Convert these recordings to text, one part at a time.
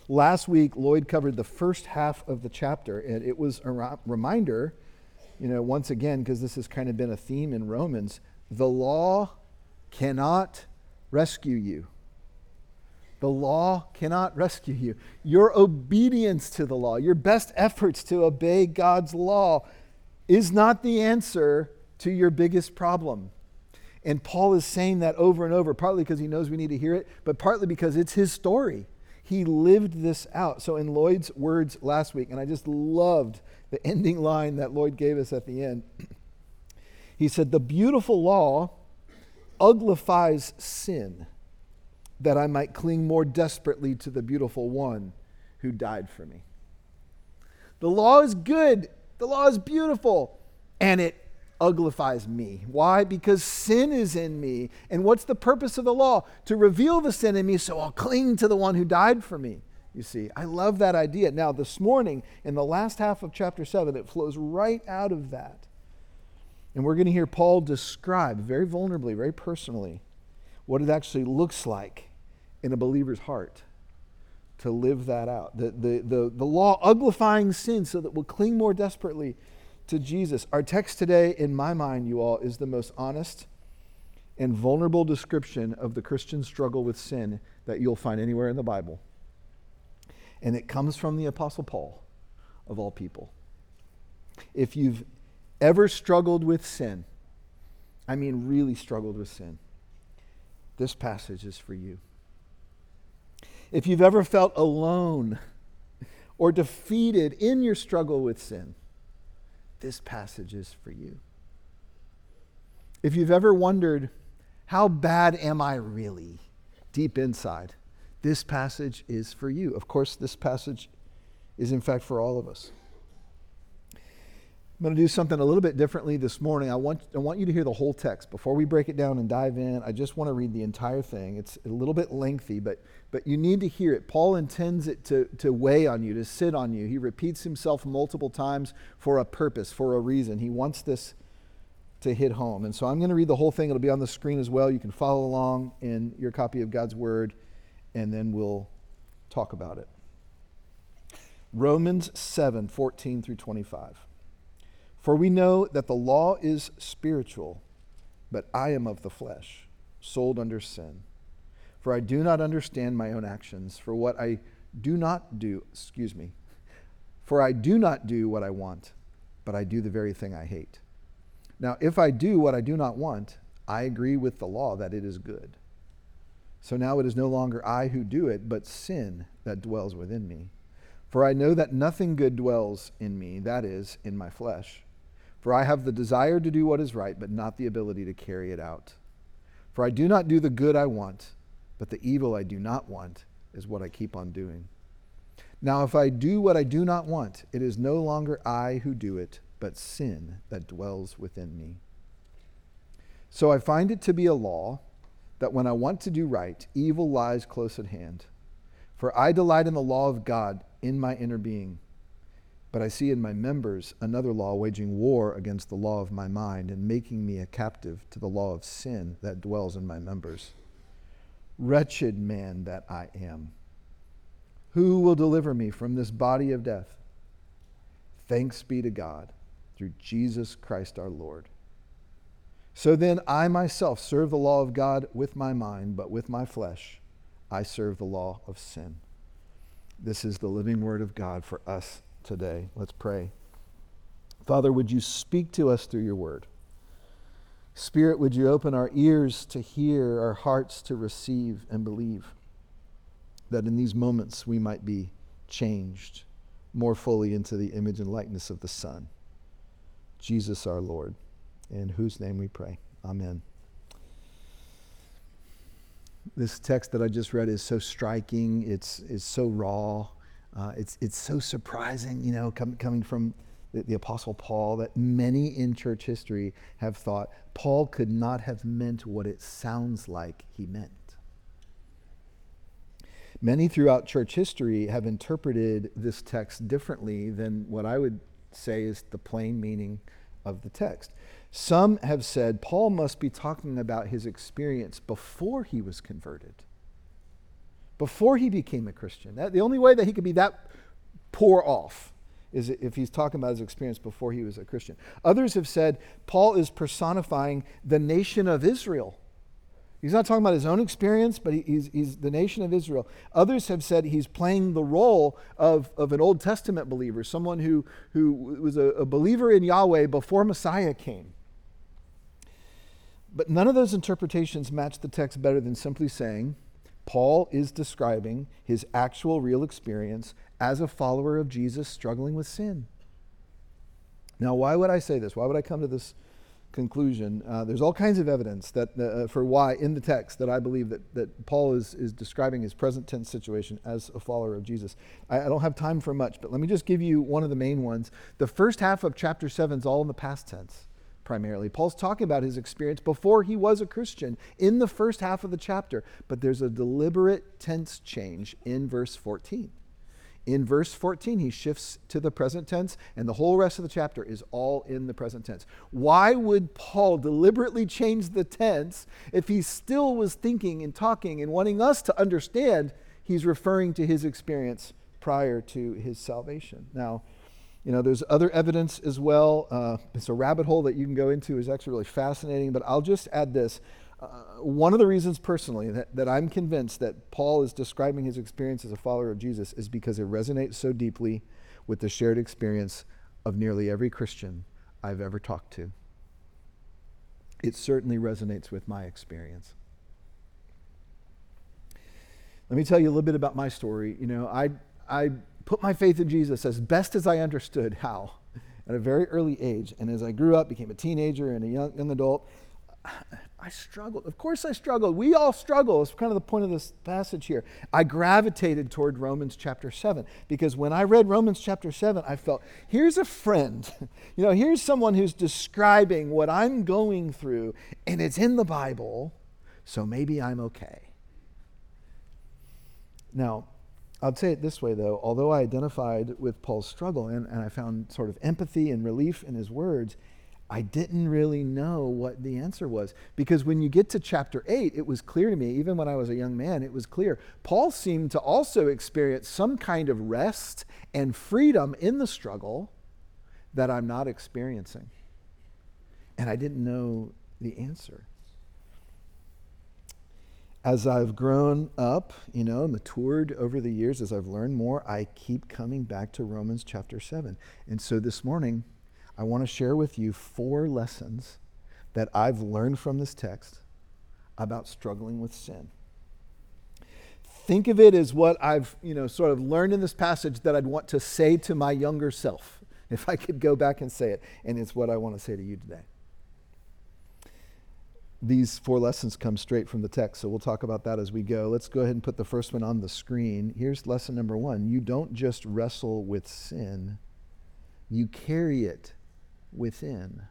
Last week, Lloyd covered the first half of the chapter, and it was a reminder, once again, because this has kind of been a theme in Romans, the law cannot rescue you. The law cannot rescue you. Your obedience to the law, your best efforts to obey God's law is not the answer to your biggest problem. And Paul is saying that over and over, partly because he knows we need to hear it, but partly because it's his story. He lived this out. So in Lloyd's words last week, and I just loved the ending line that Lloyd gave us at the end, he said, "The beautiful law uglifies sin, that I might cling more desperately to the beautiful one who died for me." The law is good. The law is beautiful. And it uglifies me. Why? Because sin is in me. And what's the purpose of the law? To reveal the sin in me so I'll cling to the one who died for me. You see, I love that idea. Now, this morning, in the last half of chapter 7, it flows right out of that. And we're going to hear Paul describe very vulnerably, very personally, what it actually looks like in a believer's heart to live that out. The law uglifying sin so that we'll cling more desperately to Jesus. Our text today, in my mind, you all, is the most honest and vulnerable description of the Christian struggle with sin that you'll find anywhere in the Bible. And it comes from the Apostle Paul, of all people. If you've ever struggled with sin, I mean really struggled with sin, this passage is for you. If you've ever felt alone or defeated in your struggle with sin, this passage is for you. If you've ever wondered, how bad am I really deep inside, this passage is for you. Of course, this passage is in fact for all of us. I'm going to do something a little bit differently this morning. I want you to hear the whole text. Before we break it down and dive in, I just want to read the entire thing. It's a little bit lengthy, but you need to hear it. Paul intends it to weigh on you, to sit on you. He repeats himself multiple times for a purpose, for a reason. He wants this to hit home. And so I'm going to read the whole thing. It'll be on the screen as well. You can follow along in your copy of God's Word, and then we'll talk about it. Romans 7:14 through 25. For we know that the law is spiritual, but I am of the flesh, sold under sin. For I do not understand my own actions, for I do not do what I want, but I do the very thing I hate. Now, if I do what I do not want, I agree with the law that it is good. So now it is no longer I who do it, but sin that dwells within me. For I know that nothing good dwells in me, that is, in my flesh. For I have the desire to do what is right, but not the ability to carry it out. For I do not do the good I want, but the evil I do not want is what I keep on doing. Now if I do what I do not want, it is no longer I who do it, but sin that dwells within me. So I find it to be a law that when I want to do right, evil lies close at hand. For I delight in the law of God in my inner being. But I see in my members another law waging war against the law of my mind and making me a captive to the law of sin that dwells in my members. Wretched man that I am. Who will deliver me from this body of death? Thanks be to God through Jesus Christ our Lord. So then I myself serve the law of God with my mind, but with my flesh I serve the law of sin. This is the living word of God for us today. Let's pray. Father, would you speak to us through your word? Spirit, would you open our ears to hear, our hearts to receive and believe, that in these moments we might be changed more fully into the image and likeness of the Son, Jesus our Lord, in whose name we pray. Amen. This text that I just read is so striking. It's so raw. It's so surprising, coming from the Apostle Paul, that many in church history have thought Paul could not have meant what it sounds like he meant. Many throughout church history have interpreted this text differently than what I would say is the plain meaning of the text. Some have said Paul must be talking about his experience before he was converted. before he became a Christian. The only way that he could be that poor off is if he's talking about his experience before he was a Christian. Others have said Paul is personifying the nation of Israel. He's not talking about his own experience, but he's the nation of Israel. Others have said he's playing the role of an Old Testament believer, someone who was a believer in Yahweh before Messiah came. But none of those interpretations match the text better than simply saying Paul is describing his actual real experience as a follower of Jesus struggling with sin. Now, why would I say this? Why would I come to this conclusion? There's all kinds of evidence that for why in the text that I believe that Paul is describing his present tense situation as a follower of Jesus. I don't have time for much, but let me just give you one of the main ones. The first half of chapter 7 is all in the past tense, primarily. Paul's talking about his experience before he was a Christian in the first half of the chapter, but there's a deliberate tense change in verse 14. In verse 14, he shifts to the present tense, and the whole rest of the chapter is all in the present tense. Why would Paul deliberately change the tense if he still was thinking and talking and wanting us to understand he's referring to his experience prior to his salvation? Now, there's other evidence as well. It's a rabbit hole that you can go into. It's actually really fascinating, but I'll just add this. One of the reasons personally that I'm convinced that Paul is describing his experience as a follower of Jesus is because it resonates so deeply with the shared experience of nearly every Christian I've ever talked to. It certainly resonates with my experience. Let me tell you a little bit about my story. I put my faith in Jesus as best as I understood how at a very early age. And as I grew up, became a teenager and a young adult, I struggled. Of course I struggled. We all struggle. It's kind of the point of this passage here. I gravitated toward Romans chapter 7 because when I read Romans chapter 7, I felt, here's a friend. Here's someone who's describing what I'm going through, and it's in the Bible, so maybe I'm okay. Now, I'll say it this way, though. Although I identified with Paul's struggle and I found sort of empathy and relief in his words, I didn't really know what the answer was. Because when you get to chapter 8, it was clear to me, even when I was a young man, it was clear. Paul seemed to also experience some kind of rest and freedom in the struggle that I'm not experiencing. And I didn't know the answer. As I've grown up, matured over the years, as I've learned more, I keep coming back to Romans chapter 7. And so this morning, I want to share with you 4 lessons that I've learned from this text about struggling with sin. Think of it as what I've, sort of learned in this passage that I'd want to say to my younger self, if I could go back and say it. And it's what I want to say to you today. These 4 lessons come straight from the text, so we'll talk about that as we go. Let's go ahead and put the first one on the screen. Here's lesson number 1. You don't just wrestle with sin, you carry it within.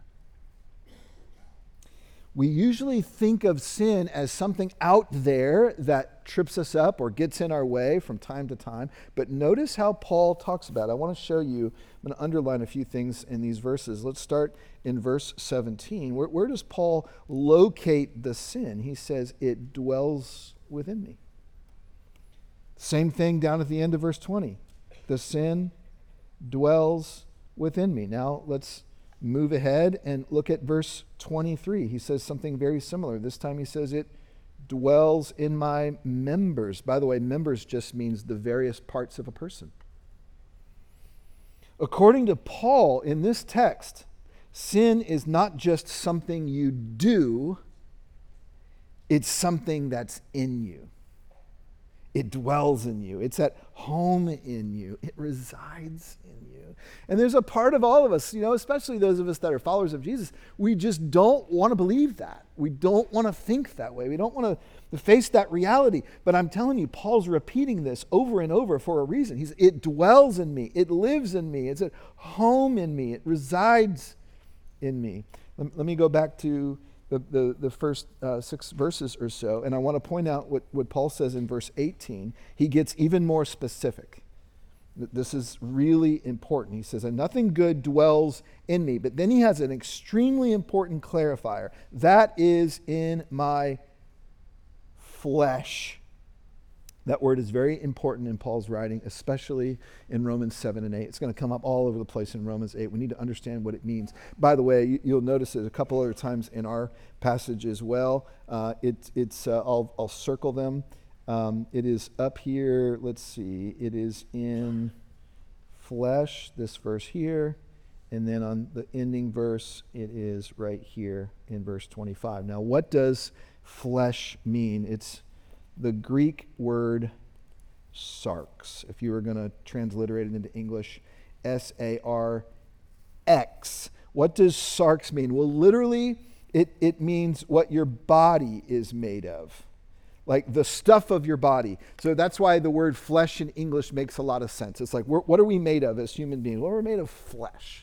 We usually think of sin as something out there that trips us up or gets in our way from time to time. But notice how Paul talks about it. I want to show you, I'm going to underline a few things in these verses. Let's start in verse 17. Where does Paul locate the sin? He says, it dwells within me. Same thing down at the end of verse 20. The sin dwells within me. Now let's move ahead and look at verse 23. He says something very similar. This time he says it dwells in my members. By the way, members just means the various parts of a person. According to Paul, in this text, sin is not just something you do, it's something that's in you. It dwells in you. It's at home in you. It resides in you. And there's a part of all of us, especially those of us that are followers of Jesus, we just don't want to believe that. We don't want to think that way. We don't want to face that reality. But I'm telling you, Paul's repeating this over and over for a reason. It dwells in me. It lives in me. It's at home in me. It resides in me. Let me go back to the first 6 verses or so, and I want to point out what Paul says in verse 18. He gets even more specific. This is really important. He says, and nothing good dwells in me. But then he has an extremely important clarifier. That is in my flesh. That word is very important in Paul's writing, especially in Romans 7 and 8. It's going to come up all over the place in Romans 8. We need to understand what it means. By the way, you'll notice it a couple other times in our passage as well. I'll circle them. It is up here. Let's see. It is in flesh, this verse here. And then on the ending verse, it is right here in verse 25. Now, what does flesh mean? It's the Greek word sarx. If you were going to transliterate it into English, S-A-R-X. What does sarx mean? Well, literally, it means what your body is made of. Like the stuff of your body. So that's why the word flesh in English makes a lot of sense. It's like, what are we made of as human beings? Well, we're made of flesh.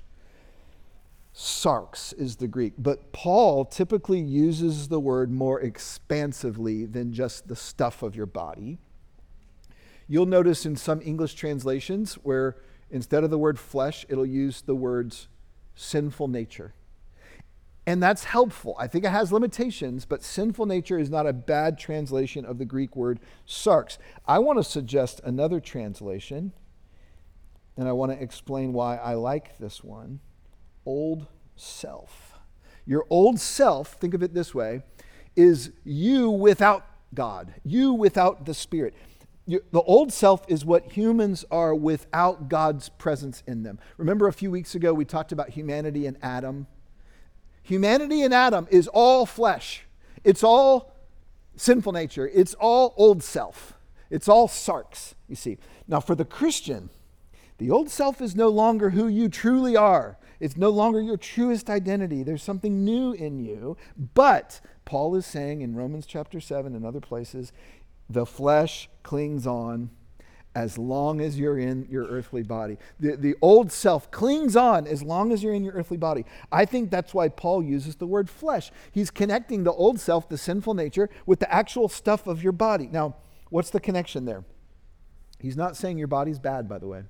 Sarx is the Greek. But Paul typically uses the word more expansively than just the stuff of your body. You'll notice in some English translations where instead of the word flesh, it'll use the words sinful nature. And that's helpful. I think it has limitations, but sinful nature is not a bad translation of the Greek word sarx. I want to suggest another translation, and I want to explain why I like this one. Old self. Your old self, think of it this way, is you without God, you without the Spirit. The old self is what humans are without God's presence in them. Remember a few weeks ago we talked about humanity and Adam? Humanity in Adam is all flesh. It's all sinful nature. It's all old self. It's all sarx, you see. Now for the Christian, the old self is no longer who you truly are. It's no longer your truest identity. There's something new in you. But Paul is saying in Romans chapter 7 and other places, the flesh clings on as long as you're in your earthly body. The old self clings on as long as you're in your earthly body. I think that's why Paul uses the word flesh. He's connecting the old self, the sinful nature, with the actual stuff of your body. Now, what's the connection there? He's not saying your body's bad, by the way.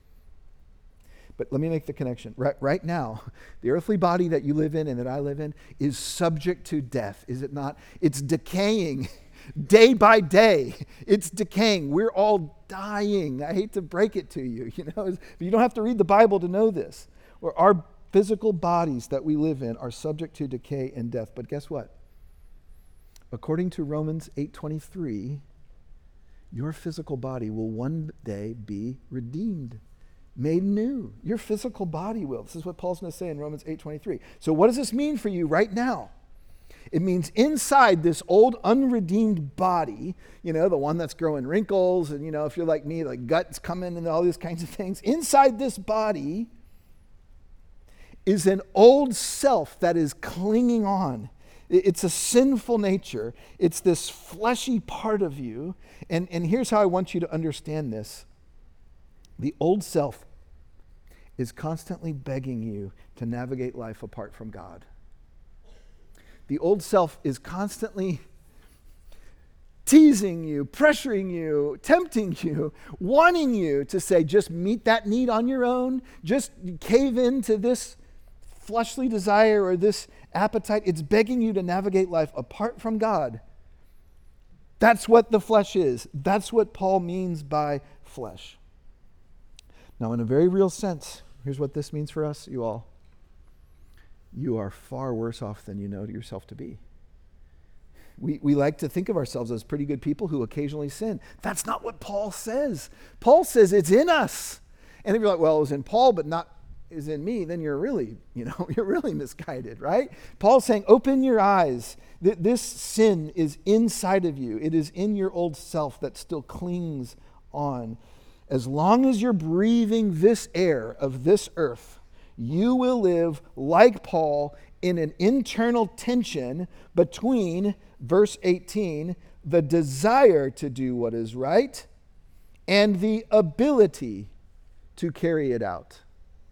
But let me make the connection. Right now, the earthly body that you live in and that I live in is subject to death, is it not? It's decaying day by day. It's decaying. We're all dying. I hate to break it to you, but you don't have to read the Bible to know this. Or our physical bodies that we live in are subject to decay and death. But guess what? According to Romans 8:23, your physical body will one day be redeemed. Made new. Your physical body will. This is what Paul's going to say in Romans 8:23. So what does this mean for you right now? It means inside this old unredeemed body, the one that's growing wrinkles and, if you're like me, like guts coming and all these kinds of things. Inside this body is an old self that is clinging on. It's a sinful nature. It's this fleshy part of you. And here's how I want you to understand this. The old self is constantly begging you to navigate life apart from God. The old self is constantly teasing you, pressuring you, tempting you, wanting you to say, just meet that need on your own, just cave into this fleshly desire or this appetite. It's begging you to navigate life apart from God. That's what the flesh is. That's what Paul means by flesh. Now, in a very real sense, here's what this means for us, you all. You are far worse off than you know yourself to be. We like to think of ourselves as pretty good people who occasionally sin. That's not what Paul says. Paul says it's in us. And if you're like, well, it was in Paul, but not is in me, then you're really misguided, right? Paul's saying, open your eyes. This sin is inside of you. It is in your old self that still clings on. As long as you're breathing this air of this earth, you will live like Paul in an internal tension between, verse 18, the desire to do what is right and the ability to carry it out.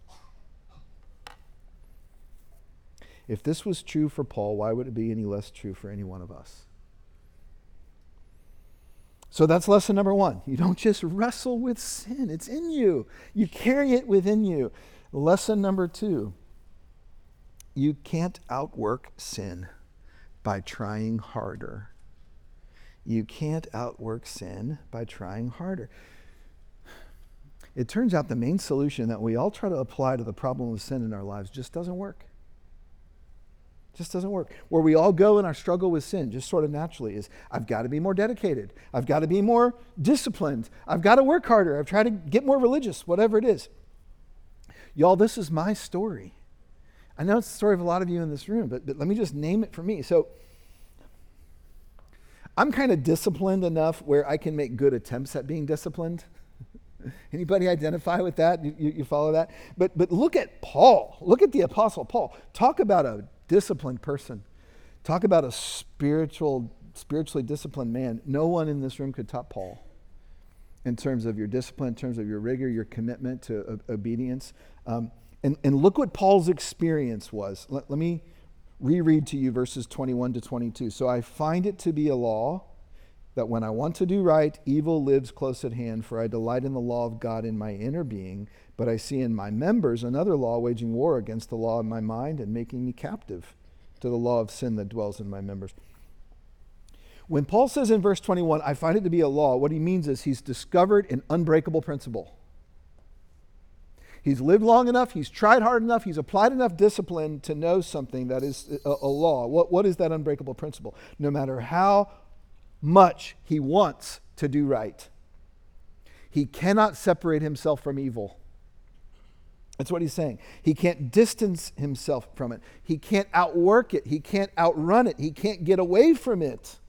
If this was true for Paul, why would it be any less true for any one of us? So that's lesson number one. You don't just wrestle with sin. It's in you. You carry it within you. Lesson number two. You can't outwork sin by trying harder. You can't outwork sin by trying harder. It turns out the main solution that we all try to apply to the problem of sin in our lives just doesn't work. Just doesn't work. Where we all go in our struggle with sin, just sort of naturally, is I've got to be more dedicated. I've got to be more disciplined. I've got to work harder. I've tried to get more religious, whatever it is. Y'all, this is my story. I know it's the story of a lot of you in this room, but let me just name it for me. So I'm kind of disciplined enough where I can make good attempts at being disciplined. Anybody identify with that? You follow that? But look at Paul. Look at the Apostle Paul. Talk about a disciplined person. Talk about a spiritually disciplined man. No one in this room could top Paul in terms of your discipline, in terms of your rigor, your commitment to obedience. And look what Paul's experience was. Let me reread to you verses 21 to 22. So I find it to be a law that when I want to do right, evil lives close at hand, for I delight in the law of God in my inner being, but I see in my members another law waging war against the law of my mind and making me captive to the law of sin that dwells in my members. When Paul says in verse 21, I find it to be a law, what he means is he's discovered an unbreakable principle. He's lived long enough, he's tried hard enough, he's applied enough discipline to know something that is a law. What is that unbreakable principle? No matter how much he wants to do right, he cannot separate himself from evil. That's what he's saying. He can't distance himself from it. He can't outwork it. He can't outrun it. He can't get away from it.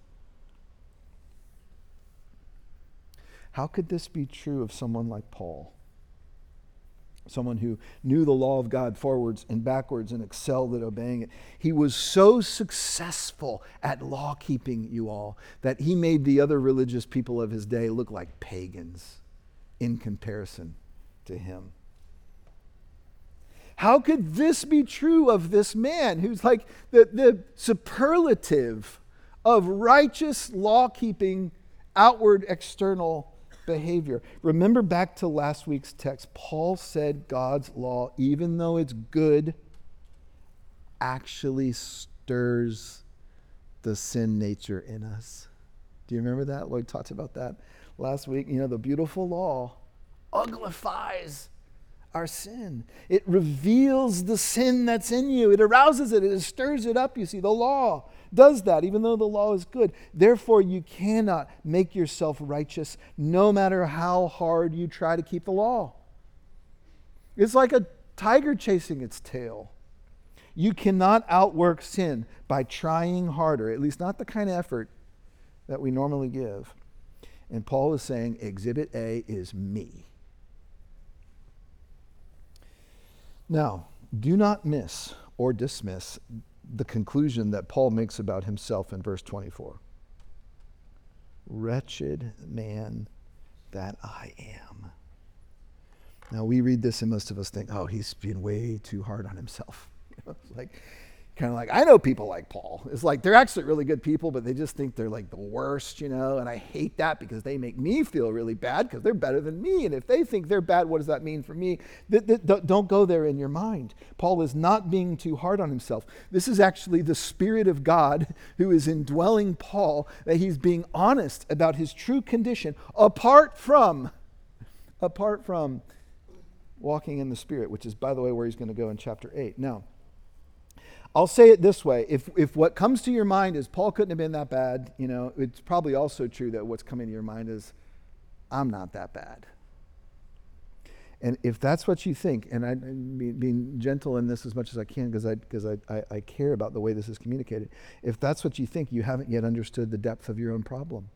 How could this be true of someone like Paul? Someone who knew the law of God forwards and backwards and excelled at obeying it. He was so successful at law keeping, you all, that he made the other religious people of his day look like pagans in comparison to him. How could this be true of this man who's like the superlative of righteous law-keeping, outward, external behavior? Remember back to last week's text. Paul said God's law, even though it's good, actually stirs the sin nature in us. Do you remember that? Lloyd talked about that last week. You know, the beautiful law uglifies our sin. It reveals the sin that's in you. It arouses it. It stirs it up. You see, the law does that, even though the law is good. Therefore, you cannot make yourself righteous no matter how hard you try to keep the law. It's like a tiger chasing its tail. You cannot outwork sin by trying harder, at least not the kind of effort that we normally give. And Paul is saying, Exhibit A is me. Now, do not miss or dismiss the conclusion that Paul makes about himself in verse 24. Wretched man that I am. Now, we read this and most of us think, oh, he's being way too hard on himself. It's like, kind of like, I know people like Paul. It's like they're actually really good people, but they just think they're like the worst, you know, and I hate that because they make me feel really bad because they're better than me. And if they think they're bad, what does that mean for me? Don't go there in your mind. Paul is not being too hard on himself. This is actually the Spirit of God who is indwelling Paul, that he's being honest about his true condition apart from walking in the Spirit, which is, by the way, where he's going to go in chapter 8. Now, I'll say it this way. If what comes to your mind is Paul couldn't have been that bad, you know, it's probably also true that what's coming to your mind is I'm not that bad. And if that's what you think, and I'm being gentle in this as much as I can because I care about the way this is communicated. If that's what you think, you haven't yet understood the depth of your own problem.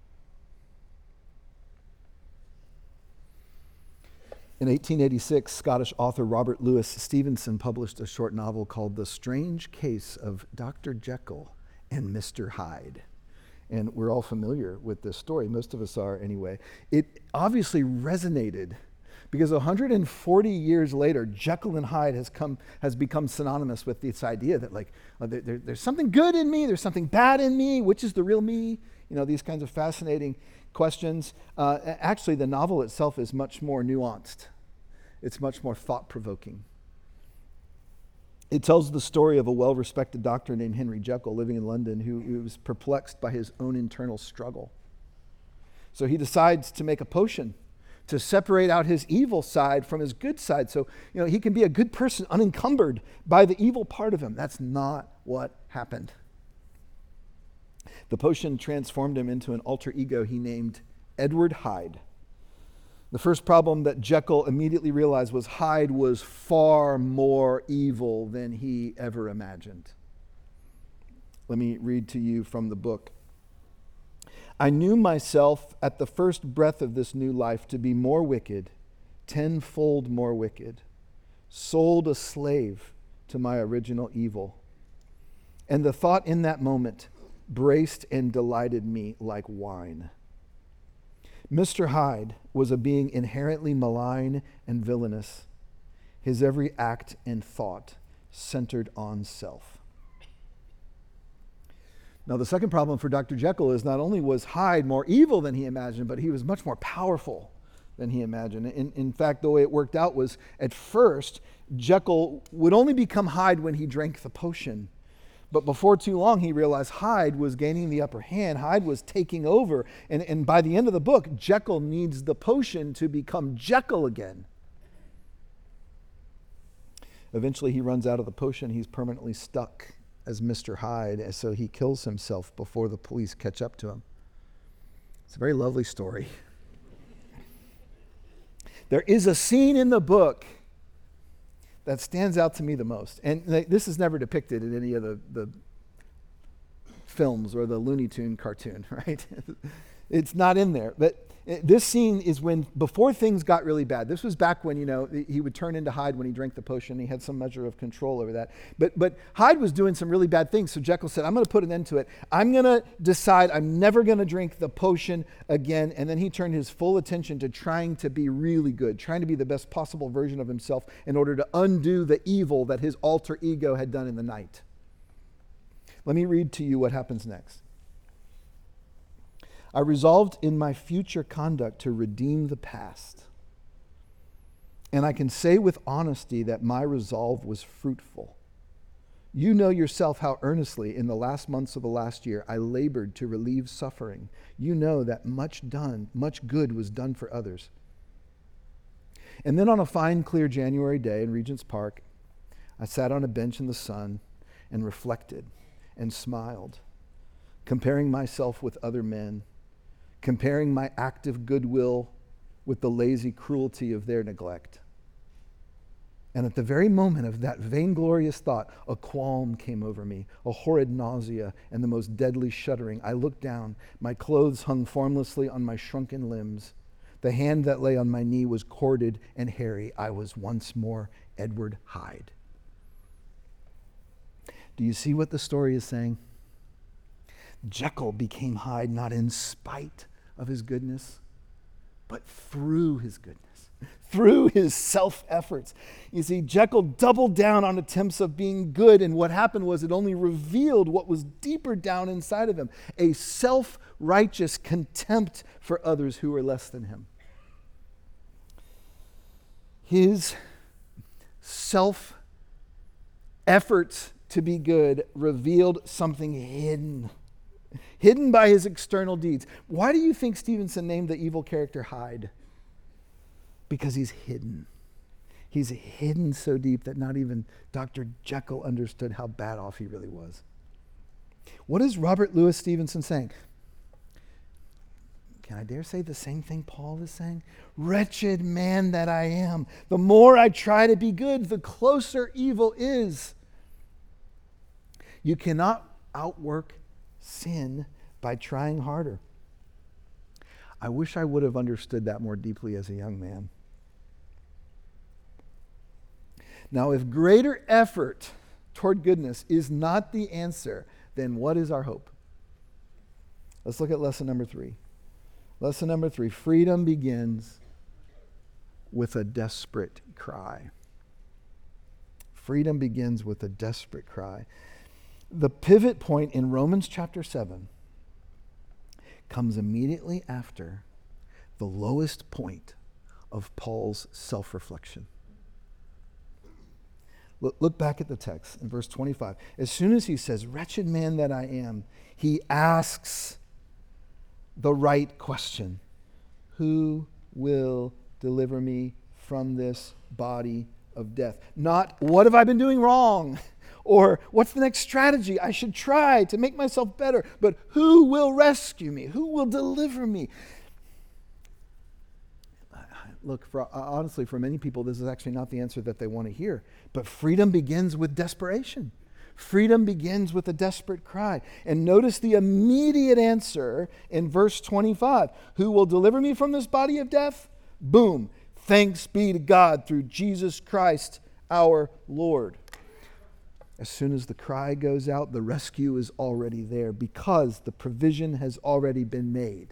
In 1886, Scottish author Robert Louis Stevenson published a short novel called The Strange Case of Dr. Jekyll and Mr. Hyde. And we're all familiar with this story. Most of us are anyway. It obviously resonated because 140 years later, Jekyll and Hyde has become synonymous with this idea that like there's something good in me, there's something bad in me, which is the real me? You know, these kinds of fascinating questions. Actually, the novel itself is much more nuanced. It's much more thought-provoking. It tells the story of a well-respected doctor named Henry Jekyll living in London who was perplexed by his own internal struggle. So he decides to make a potion to separate out his evil side from his good side so he can be a good person unencumbered by the evil part of him. That's not what happened. The potion transformed him into an alter ego he named Edward Hyde. The first problem that Jekyll immediately realized was Hyde was far more evil than he ever imagined. Let me read to you from the book. I knew myself at the first breath of this new life to be more wicked, tenfold more wicked, sold a slave to my original evil. And the thought in that moment braced and delighted me like wine. Mr. Hyde was a being inherently malign and villainous, his every act and thought centered on self. Now, the second problem for Dr. Jekyll is not only was Hyde more evil than he imagined, but he was much more powerful than he imagined. In fact, the way it worked out was, at first, Jekyll would only become Hyde when he drank the potion. But before too long, he realized Hyde was gaining the upper hand. Hyde was taking over. And by the end of the book, Jekyll needs the potion to become Jekyll again. Eventually, he runs out of the potion. He's permanently stuck as Mr. Hyde, and so he kills himself before the police catch up to him. It's a very lovely story. There is a scene in the book that stands out to me the most. And this is never depicted in any of the films or the Looney Tune cartoon, right? It's not in there. But this scene is when, before things got really bad. This was back when, he would turn into Hyde when he drank the potion. He had some measure of control over that. But Hyde was doing some really bad things. So Jekyll said, I'm going to put an end to it. I'm going to decide I'm never going to drink the potion again. And then he turned his full attention to trying to be really good, trying to be the best possible version of himself in order to undo the evil that his alter ego had done in the night. Let me read to you what happens next. I resolved in my future conduct to redeem the past. And I can say with honesty that my resolve was fruitful. You know yourself how earnestly in the last months of the last year I labored to relieve suffering. You know that much good was done for others. And then on a fine, clear January day in Regent's Park, I sat on a bench in the sun and reflected and smiled, comparing myself with other men, comparing my active goodwill with the lazy cruelty of their neglect. And at the very moment of that vainglorious thought, a qualm came over me, a horrid nausea, and the most deadly shuddering. I looked down. My clothes hung formlessly on my shrunken limbs. The hand that lay on my knee was corded and hairy. I was once more Edward Hyde. Do you see what the story is saying? Jekyll became Hyde not in spite of his goodness, but through his goodness, through his self-efforts. You see, Jekyll doubled down on attempts of being good, and what happened was it only revealed what was deeper down inside of him, a self-righteous contempt for others who were less than him. His self-efforts to be good revealed something hidden by his external deeds. Why do you think Stevenson named the evil character Hyde? Because he's hidden. He's hidden so deep that not even Dr. Jekyll understood how bad off he really was. What is Robert Louis Stevenson saying? Can I dare say the same thing Paul is saying? Wretched man that I am. The more I try to be good, the closer evil is. You cannot outwork sin by trying harder. I wish I would have understood that more deeply as a young man. Now, if greater effort toward goodness is not the answer, then what is our hope? Let's look at lesson number 3. Lesson number 3, freedom begins with a desperate cry. Freedom begins with a desperate cry. The pivot point in Romans chapter 7 comes immediately after the lowest point of Paul's self-reflection. Look back at the text in verse 25. As soon as he says, wretched man that I am, he asks the right question. Who will deliver me from this body of death? Not, what have I been doing wrong? Or what's the next strategy I should try to make myself better? But who will rescue me? Who will deliver me? Look, honestly, for many people, this is actually not the answer that they want to hear. But freedom begins with desperation. Freedom begins with a desperate cry. And notice the immediate answer in verse 25. Who will deliver me from this body of death? Boom. Thanks be to God through Jesus Christ our Lord. As soon as the cry goes out, the rescue is already there because the provision has already been made.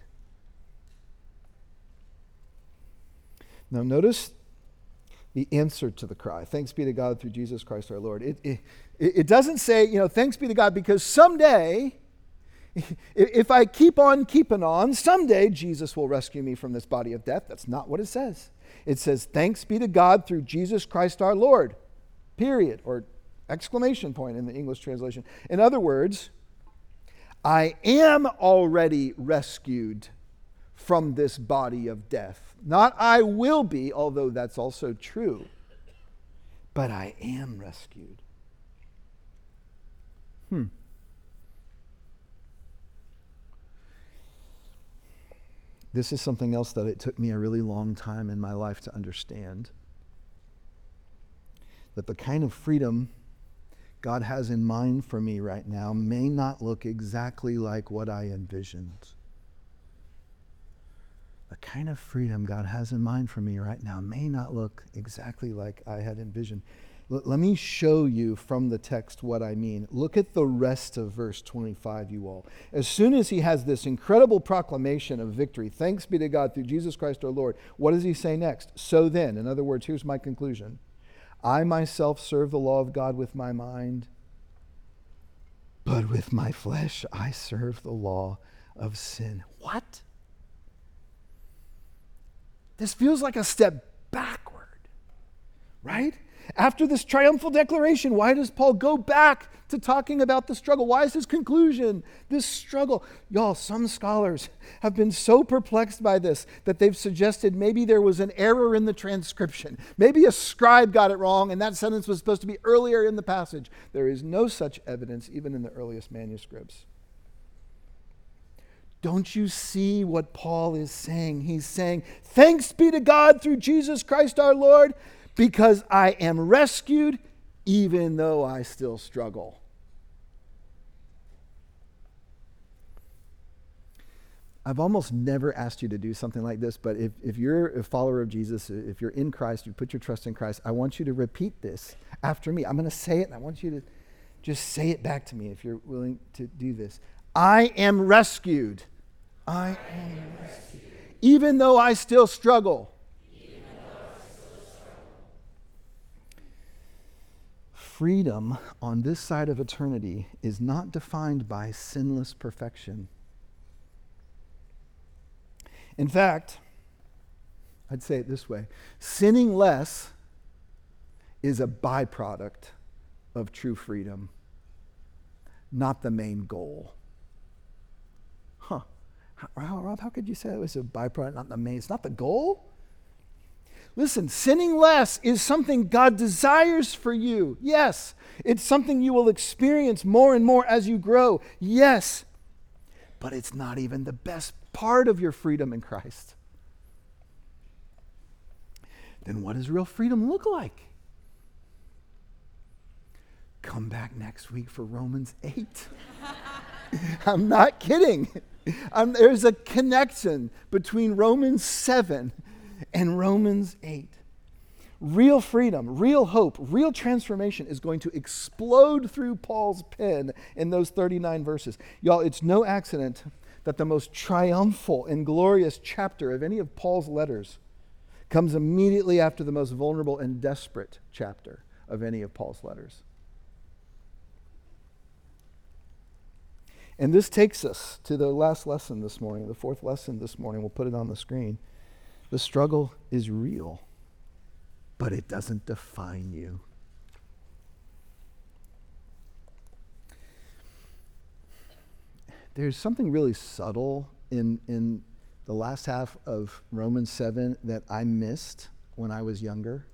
Now notice the answer to the cry. Thanks be to God through Jesus Christ our Lord. It doesn't say, thanks be to God because someday, if I keep on keeping on, someday Jesus will rescue me from this body of death. That's not what it says. It says, thanks be to God through Jesus Christ our Lord, period, or exclamation point in the English translation. In other words, I am already rescued from this body of death. Not I will be, although that's also true, but I am rescued. This is something else that it took me a really long time in my life to understand. That the kind of freedom God has in mind for me right now may not look exactly like what I envisioned. The kind of freedom God has in mind for me right now may not look exactly like I had envisioned. Let me show you from the text what I mean. Look at the rest of verse 25, you all. As soon as he has this incredible proclamation of victory, thanks be to God through Jesus Christ our Lord, what does he say next? So then, in other words, here's my conclusion. I myself serve the law of God with my mind, but with my flesh I serve the law of sin. What? This feels like a step backward, right? After this triumphal declaration, why does Paul go back to talking about the struggle? Why is his conclusion this struggle? Y'all, some scholars have been so perplexed by this that they've suggested maybe there was an error in the transcription. Maybe a scribe got it wrong and that sentence was supposed to be earlier in the passage. There is no such evidence even in the earliest manuscripts. Don't you see what Paul is saying? He's saying, thanks be to God through Jesus Christ our Lord, because I am rescued even though I still struggle. I've almost never asked you to do something like this, but if you're a follower of Jesus, if you're in Christ, you put your trust in Christ, I want you to repeat this after me. I'm going to say it, and I want you to just say it back to me if you're willing to do this. I am rescued. I am rescued. Even though I still struggle. Freedom on this side of eternity is not defined by sinless perfection. In fact, I'd say it this way. Sinning less is a byproduct of true freedom, not the main goal. Rob, how could you say it was a byproduct, not the main? It's not the goal? Listen, sinning less is something God desires for you. Yes. It's something you will experience more and more as you grow. Yes. But it's not even the best part of your freedom in Christ. Then what does real freedom look like? Come back next week for Romans 8. I'm not kidding. There's a connection between Romans 7 and Romans 8. Real freedom, real hope, real transformation is going to explode through Paul's pen in those 39 verses. Y'all, it's no accident that the most triumphal and glorious chapter of any of Paul's letters comes immediately after the most vulnerable and desperate chapter of any of Paul's letters. And this takes us to the last lesson this morning, the fourth lesson this morning. We'll put it on the screen. The struggle is real, but it doesn't define you. there's something really subtle in the last half of Romans 7 that I missed when I was younger.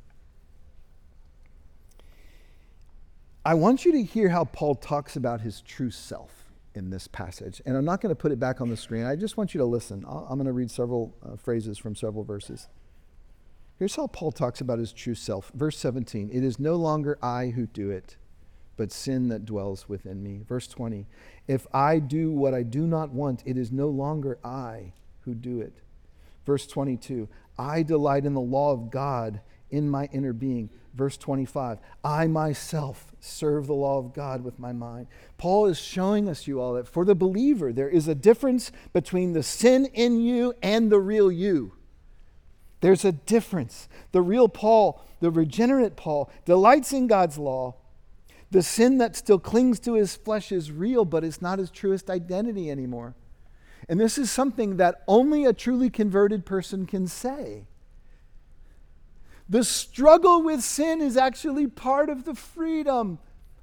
I want you to hear how Paul talks about his true self in this passage. And I'm not going to put it back on the screen. I just want you to listen. I'm going to read several phrases from several verses. Here's how Paul talks about his true self. Verse 17, it is no longer I who do it, but sin that dwells within me. Verse 20, if I do what I do not want, it is no longer I who do it. Verse 22, I delight in the law of God in my inner being. Verse 25, I myself serve the law of God with my mind. Paul is showing us, you all, that for the believer, there is a difference between the sin in you and the real you. There's a difference. The real Paul, the regenerate Paul, delights in God's law. The sin that still clings to his flesh is real, but it's not his truest identity anymore. And this is something that only a truly converted person can say. The struggle with sin is actually part of the freedom.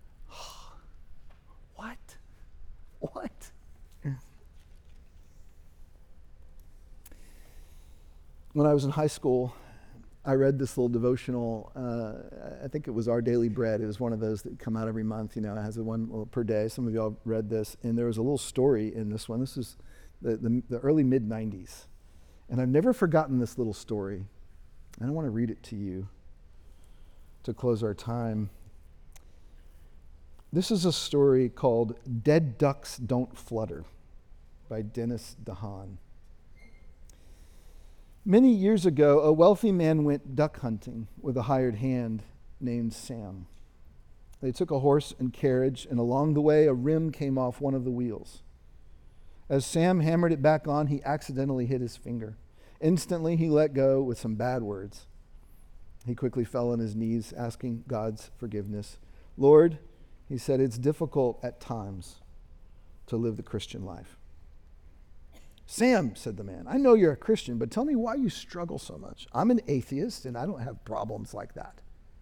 What? What? When I was in high school, I read this little devotional. I think it was Our Daily Bread. It was one of those that come out every month. It has one per day. Some of y'all read this. And there was a little story in this one. This is the early mid-90s. And I've never forgotten this little story. And I want to read it to you to close our time. This is a story called Dead Ducks Don't Flutter by Dennis DeHaan. Many years ago, a wealthy man went duck hunting with a hired hand named Sam. They took a horse and carriage, and along the way, a rim came off one of the wheels. As Sam hammered it back on, he accidentally hit his finger. Instantly, he let go with some bad words. He quickly fell on his knees, asking God's forgiveness. Lord, he said, it's difficult at times to live the Christian life. Sam, said the man, I know you're a Christian, but tell me why you struggle so much. I'm an atheist, and I don't have problems like that.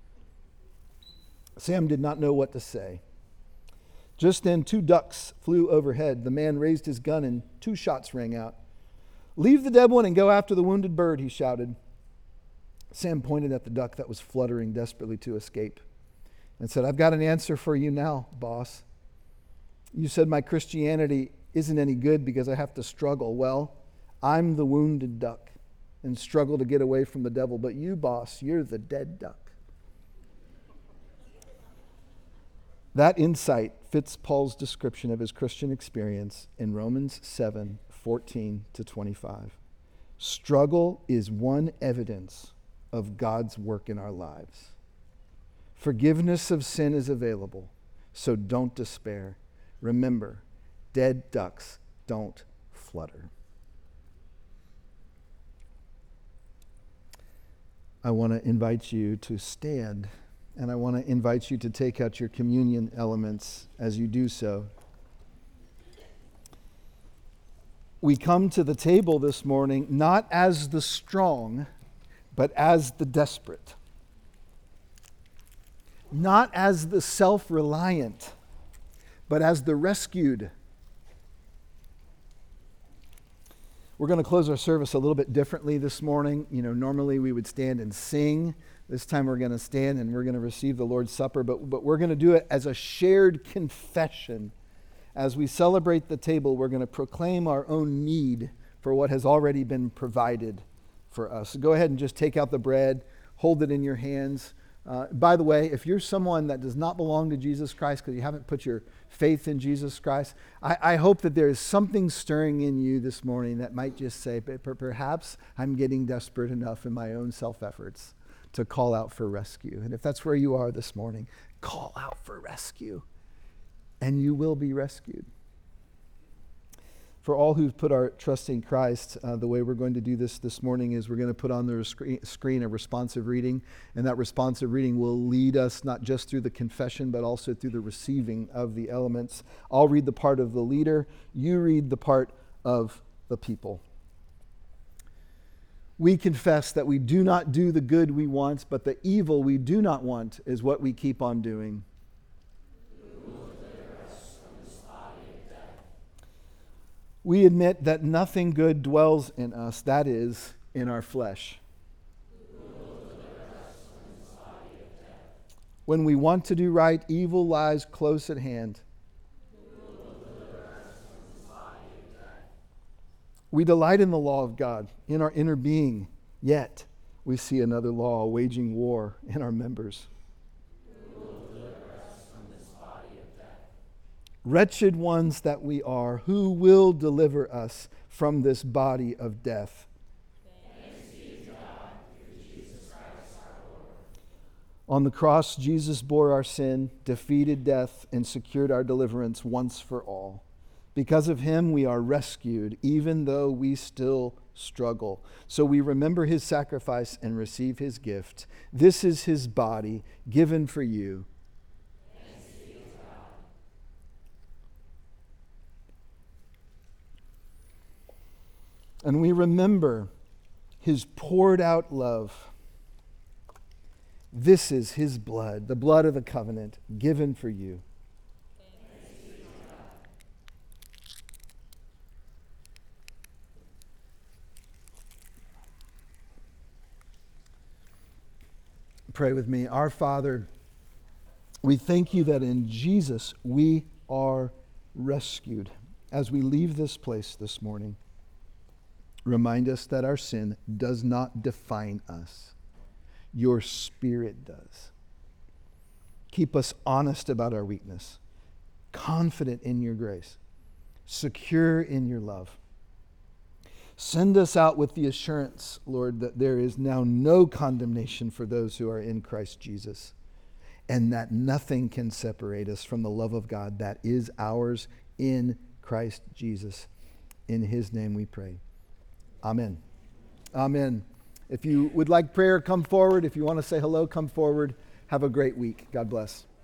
Sam did not know what to say. Just then, 2 ducks flew overhead. The man raised his gun, and 2 shots rang out. Leave the dead one and go after the wounded bird, he shouted. Sam pointed at the duck that was fluttering desperately to escape and said, I've got an answer for you now, boss. You said my Christianity isn't any good because I have to struggle. Well, I'm the wounded duck and struggle to get away from the devil. But you, boss, you're the dead duck. That insight fits Paul's description of his Christian experience in Romans 7:14-25. Struggle is one evidence of God's work in our lives. Forgiveness of sin is available, so don't despair. Remember, dead ducks don't flutter. I want to invite you to stand, and I want to invite you to take out your communion elements as you do so. We come to the table this morning not as the strong, but as the desperate. Not as the self-reliant, but as the rescued. We're going to close our service a little bit differently this morning. Normally we would stand and sing. This time we're going to stand and we're going to receive the Lord's Supper, but we're going to do it as a shared confession. As we celebrate the table, we're going to proclaim our own need for what has already been provided for us. So go ahead and just take out the bread, hold it in your hands. By the way, if you're someone that does not belong to Jesus Christ because you haven't put your faith in Jesus Christ, I hope that there is something stirring in you this morning that might just say, perhaps I'm getting desperate enough in my own self-efforts to call out for rescue. And if that's where you are this morning, call out for rescue, and you will be rescued. For all who've put our trust in Christ, the way we're going to do this morning is we're going to put on the screen a responsive reading, and that responsive reading will lead us not just through the confession, but also through the receiving of the elements. I'll read the part of the leader, you read the part of the people. We confess that we do not do the good we want, but the evil we do not want is what we keep on doing. We admit that nothing good dwells in us, that is, in our flesh. When we want to do right, evil lies close at hand. We delight in the law of God in our inner being, yet we see another law waging war in our members. Wretched ones that we are, who will deliver us from this body of death? Thanks be to God through Jesus Christ our Lord. On the cross, Jesus bore our sin, defeated death, and secured our deliverance once for all. Because of him, we are rescued, even though we still struggle. So we remember his sacrifice and receive his gift. This is his body given for you. Thanks be to God. And we remember his poured out love. This is his blood, the blood of the covenant, given for you. Pray with me. Our Father, we thank you that in Jesus we are rescued. As we leave this place this morning, remind us that our sin does not define us. Your Spirit does. Keep us honest about our weakness, confident in your grace, secure in your love. Send us out with the assurance, Lord, that there is now no condemnation for those who are in Christ Jesus, and that nothing can separate us from the love of God that is ours in Christ Jesus. In his name we pray. Amen. Amen. If you would like prayer, come forward. If you want to say hello, come forward. Have a great week. God bless.